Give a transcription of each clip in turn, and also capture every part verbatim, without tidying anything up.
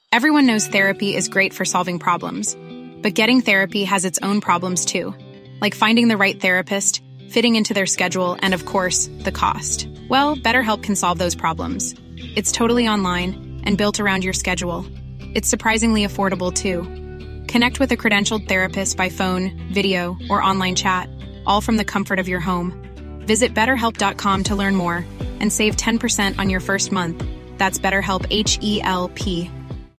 Everyone knows therapy is great for solving problems, but getting therapy has its own problems too, like finding the right therapist, fitting into their schedule, and of course, the cost. Well, BetterHelp can solve those problems. It's totally online and built around your schedule. It's surprisingly affordable too. Connect with a credentialed therapist by phone, video, or online chat, all from the comfort of your home. Visit better help dot com to learn more and save ten percent on your first month. That's BetterHelp, H E L P.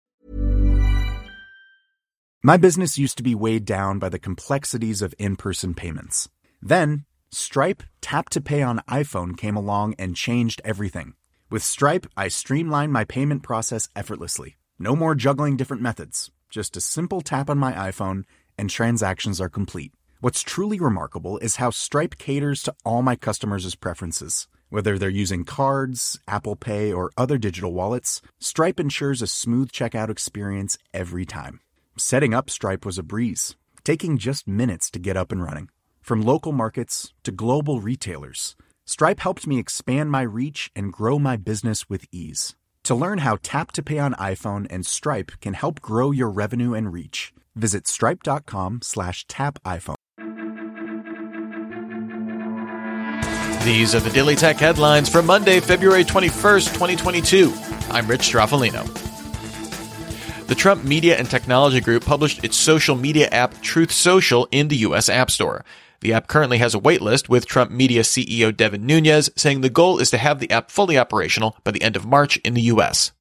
My business used to be weighed down by the complexities of in-person payments. Then, Stripe Tap to Pay on iPhone came along and changed everything. With Stripe, I streamlined my payment process effortlessly. No more juggling different methods. Just a simple tap on my iPhone and transactions are complete. What's truly remarkable is how Stripe caters to all my customers' preferences. Whether they're using cards, Apple Pay, or other digital wallets, Stripe ensures a smooth checkout experience every time. Setting up Stripe was a breeze, taking just minutes to get up and running. From local markets to global retailers, Stripe helped me expand my reach and grow my business with ease. To learn how Tap to Pay on iPhone and Stripe can help grow your revenue and reach, visit stripe.com slash tap iPhone. These are the Daily Tech headlines for Monday, February twenty-first, twenty twenty-two. I'm Rich Straffolino. The Trump Media and Technology Group published its social media app Truth Social in the U S App Store. The app currently has a waitlist, with Trump Media C E O Devin Nunes saying the goal is to have the app fully operational by the end of March in the U S.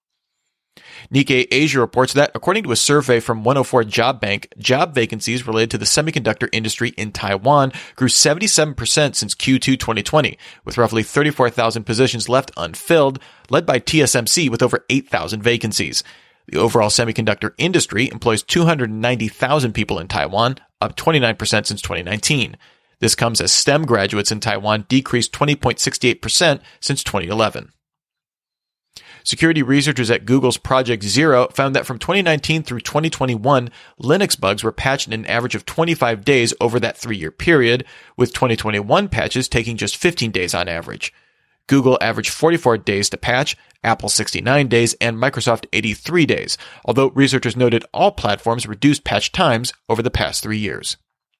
Nikkei Asia reports that, according to a survey from one oh four Job Bank, job vacancies related to the semiconductor industry in Taiwan grew seventy-seven percent since Q two twenty twenty, with roughly thirty-four thousand positions left unfilled, led by T S M C with over eight thousand vacancies. The overall semiconductor industry employs two hundred ninety thousand people in Taiwan, up twenty-nine percent since twenty nineteen. This comes as STEM graduates in Taiwan decreased twenty point six eight percent since twenty eleven. Security researchers at Google's Project Zero found that from twenty nineteen through twenty twenty-one, Linux bugs were patched in an average of twenty-five days over that three-year period, with twenty twenty-one patches taking just fifteen days on average. Google averaged forty-four days to patch, Apple sixty-nine days, and Microsoft eighty-three days, although researchers noted all platforms reduced patch times over the past three years.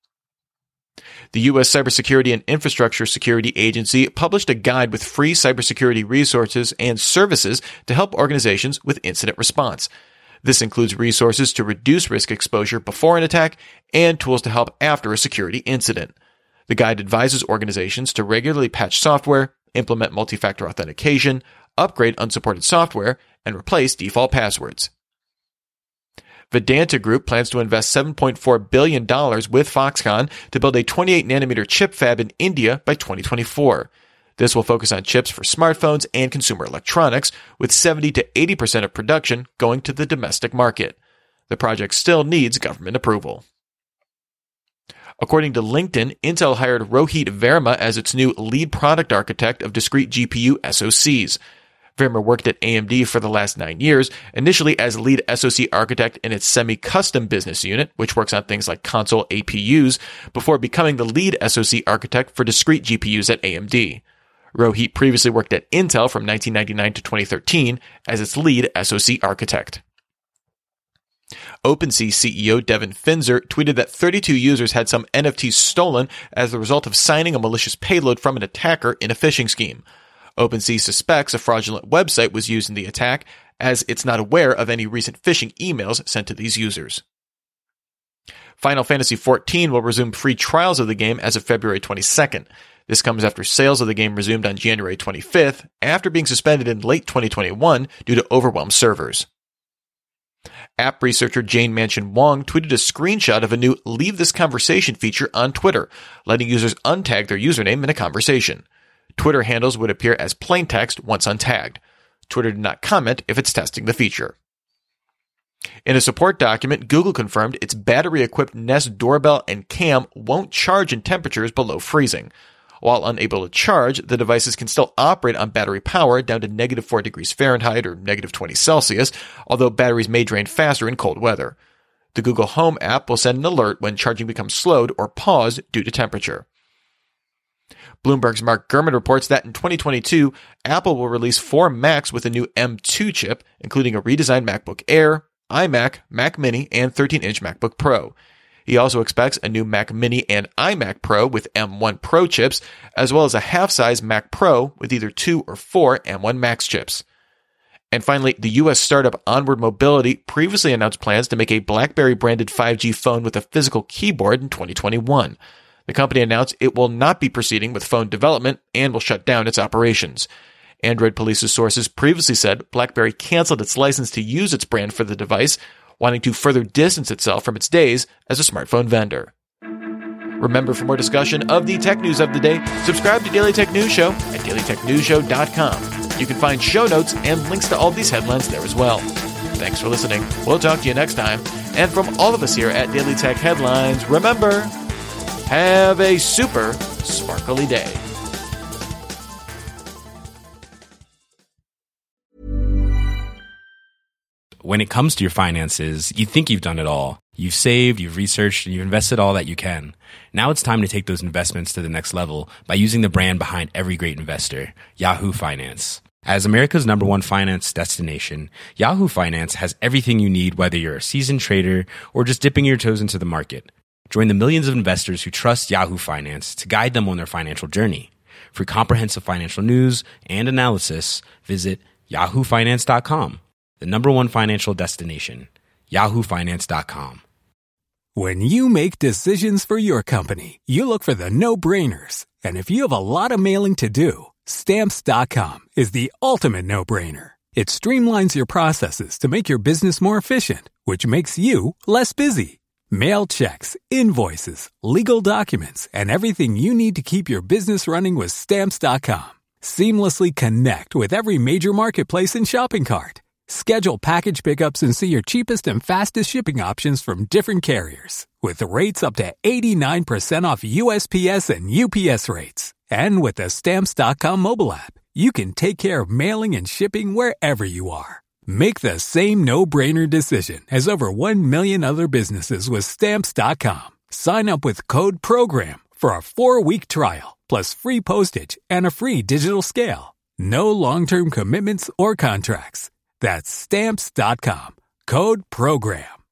The U S Cybersecurity and Infrastructure Security Agency published a guide with free cybersecurity resources and services to help organizations with incident response. This includes resources to reduce risk exposure before an attack and tools to help after a security incident. The guide advises organizations to regularly patch software, implement multi-factor authentication, upgrade unsupported software, and replace default passwords. Vedanta Group plans to invest seven point four billion dollars with Foxconn to build a twenty-eight nanometer chip fab in India by twenty twenty-four. This will focus on chips for smartphones and consumer electronics, with seventy to eighty percent of production going to the domestic market. The project still needs government approval. According to LinkedIn, Intel hired Rohit Verma as its new lead product architect of discrete G P U S O Cs. Verma worked at A M D for the last nine years, initially as lead S O C architect in its semi-custom business unit, which works on things like console A P Us, before becoming the lead S O C architect for discrete G P Us at A M D. Rohit previously worked at Intel from nineteen ninety-nine to twenty thirteen as its lead S O C architect. OpenSea C E O Devin Finzer tweeted that thirty-two users had some N F Ts stolen as the result of signing a malicious payload from an attacker in a phishing scheme. OpenSea suspects a fraudulent website was used in the attack, as it's not aware of any recent phishing emails sent to these users. Final Fantasy fourteen will resume free trials of the game as of February twenty-second. This comes after sales of the game resumed on January twenty-fifth, after being suspended in late twenty twenty-one due to overwhelmed servers. App researcher Jane Mansion Wong tweeted a screenshot of a new Leave This Conversation feature on Twitter, letting users untag their username in a conversation. Twitter handles would appear as plain text once untagged. Twitter did not comment if it's testing the feature. In a support document, Google confirmed its battery-equipped Nest doorbell and cam won't charge in temperatures below freezing. While unable to charge, the devices can still operate on battery power down to negative four degrees Fahrenheit or negative twenty Celsius, although batteries may drain faster in cold weather. The Google Home app will send an alert when charging becomes slowed or paused due to temperature. Bloomberg's Mark Gurman reports that in twenty twenty-two, Apple will release four Macs with a new M two chip, including a redesigned MacBook Air, iMac, Mac Mini, and thirteen-inch MacBook Pro. He also expects a new Mac Mini and iMac Pro with M one Pro chips, as well as a half-size Mac Pro with either two or four M one Max chips. And finally, the U S startup Onward Mobility previously announced plans to make a BlackBerry-branded five G phone with a physical keyboard in twenty twenty-one. The company announced it will not be proceeding with phone development and will shut down its operations. Android Police's sources previously said BlackBerry canceled its license to use its brand for the device, wanting to further distance itself from its days as a smartphone vendor. Remember, for more discussion of the tech news of the day, subscribe to Daily Tech News Show at daily tech news show dot com. You can find show notes and links to all these headlines there as well. Thanks for listening. We'll talk to you next time. And from all of us here at Daily Tech Headlines, remember, have a super sparkly day. When it comes to your finances, you think you've done it all. You've saved, you've researched, and you've invested all that you can. Now it's time to take those investments to the next level by using the brand behind every great investor, Yahoo Finance. As America's number one finance destination, Yahoo Finance has everything you need, whether you're a seasoned trader or just dipping your toes into the market. Join the millions of investors who trust Yahoo Finance to guide them on their financial journey. For comprehensive financial news and analysis, visit yahoo finance dot com. The number one financial destination, yahoo finance dot com. When you make decisions for your company, you look for the no-brainers. And if you have a lot of mailing to do, Stamps dot com is the ultimate no-brainer. It streamlines your processes to make your business more efficient, which makes you less busy. Mail checks, invoices, legal documents, and everything you need to keep your business running with Stamps dot com. Seamlessly connect with every major marketplace and shopping cart. Schedule package pickups and see your cheapest and fastest shipping options from different carriers, with rates up to eighty-nine percent off U S P S and U P S rates. And with the Stamps dot com mobile app, you can take care of mailing and shipping wherever you are. Make the same no-brainer decision as over one million other businesses with Stamps dot com. Sign up with code PROGRAM for a four-week trial, plus free postage and a free digital scale. No long-term commitments or contracts. That's Stamps dot com. Code PROGRAM.